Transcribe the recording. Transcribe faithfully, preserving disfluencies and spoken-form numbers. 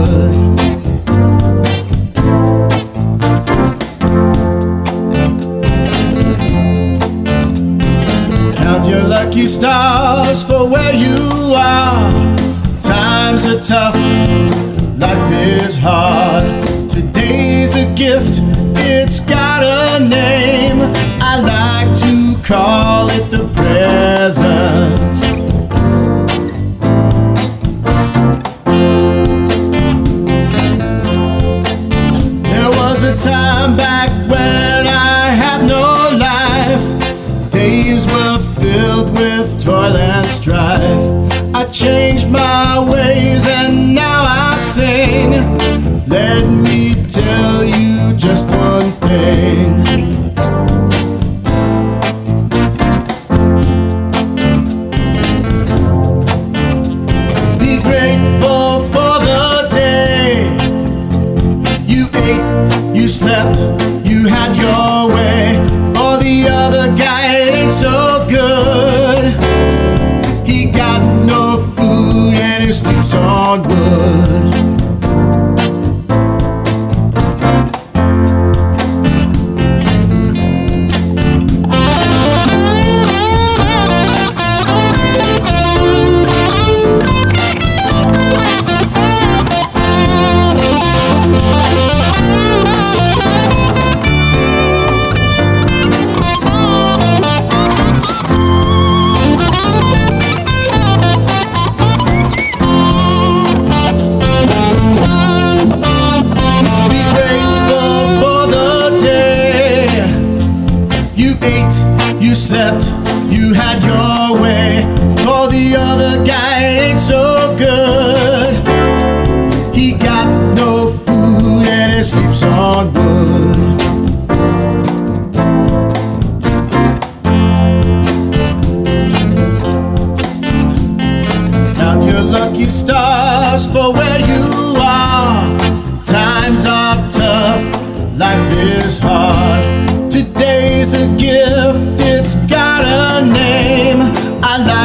wood. Count your lucky stars for where you are. Times are tough, life is hard. Today's a gift, it's got a name. I like to call it the present. There was a time back when I had no life. Days were filled with toil and strife. I changed my ways and now I sing. Let me tell you just one thing. Be grateful for the day. You ate, you slept, you had your way. For the other guy it ain't so good. He got no food and he sleeps on wood. You slept, you had your way. For the other guy it ain't so good. He got no food and he sleeps on wood. Count your lucky stars for where you are. Times are tough, life is hard. Today's a gift, it's got a name. I like